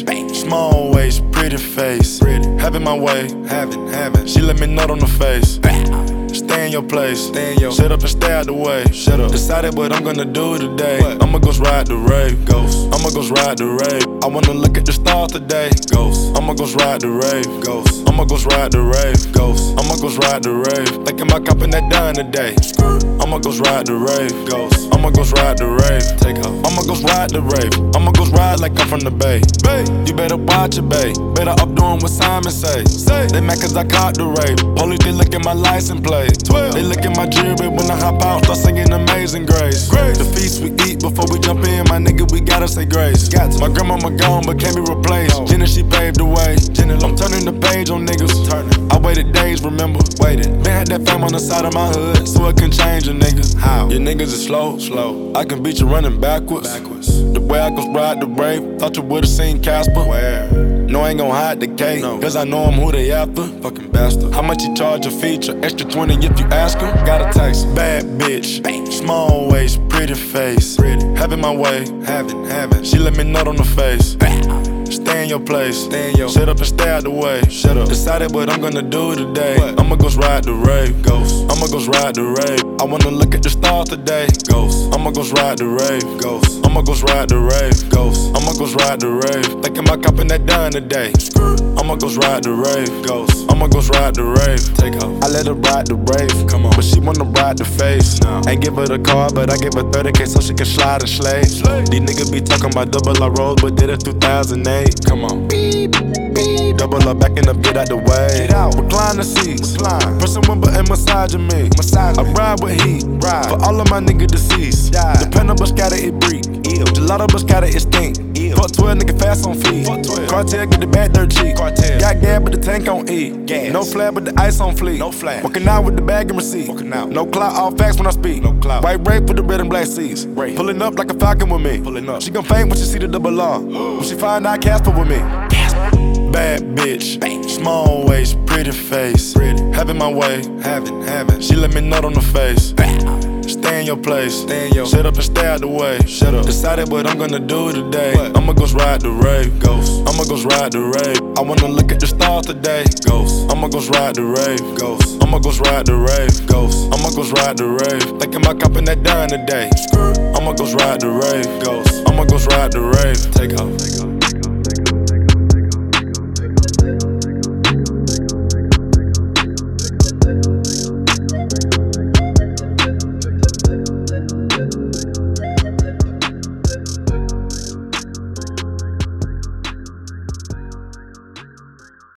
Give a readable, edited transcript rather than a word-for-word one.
Small waist, pretty face. Having my way, having. She let me nut on the face. Stay in your place. Shut up and stay out the way. Decided what I'm gonna do today. I'ma go ride the rave. I'ma go ride the rave. I wanna look at the stars today. I'ma go ride the rave. I'ma go ride the rave. I'ma go ride the rave. Thinking about copping that done today. I'ma go ride the rave. I'ma go ride the rave. I'ma go ride the rave. I'ma go ride like I'm from the Bay. You better watch it, babe. Better up doing what Simon say. They mad cause I caught the rave. Police, they look at my license plate. They look at my jewelry when I hop out, start singing Amazing Grace. The feast we eat before we jump in, my nigga, we gotta say grace. My grandmama gone but can't be replaced. Jenna, she paved the way. I'm turning the page on niggas. I waited days, remember. Been had that fame on the side of my hood, so it can change a nigga. How? Your niggas is slow. I can beat you running backwards. The way I go ride the rave, thought you would've seen Casper. Where? No, I ain't gon' hide the cake, cause I know I'm who they after. Fucking bastard. How much you charge a feature? Extra 20 if you ask her. Got a text. Bad bitch. Small waist, pretty face. Having my way, having. She let me nut on the face. Stay in your place. Shut up and stay out the way. Decided what I'm gonna do today. I'ma go ride the rave. I'ma go ride the rave. I wanna look at the stars today. I'ma go ride the rave. I'ma go ride the rave. I'ma go ride the rave. Thinking about copping that done today. I'ma go ride the rave. I'ma go ride the rave. I let her ride the rave. But she wanna ride the face. Ain't give her the car, but I give her 30K so she can slide and slay. These niggas be talking about double R rolls, but did it 2008. Come on. Beep, beep. Double up, backing up, get out the way. Recline the seats. Pressing wimble and massaging me. I ride with heat. For all of my niggas deceased. Dependable scatter, it breathe. Gelato but scatter, it stink. Fuck 12, nigga fast on feet. Cartel get the bad dirt cheap. Got gas but the tank on E. No flag but the ice on fleek. Walking out with the bag and receipt. No clout, all facts when I speak. White rape with the red and black seats. Pulling up like a falcon with me. She gon' faint when she see the double R. When she find out Casper with me. Bad bitch, small waist, pretty face. Having my way, having. She let me nut on the face. Stay in your place. Shut up and stay out the way. Decided what I'm gonna do today. I'ma go ride the rave. I'ma go ride the rave. I wanna look at the stars today. I'ma go ride the rave. I'ma go ride the rave. I'ma go ride the rave. Thinking about copping that done today. I'ma go ride the rave. I'ma go ride the rave. Take off.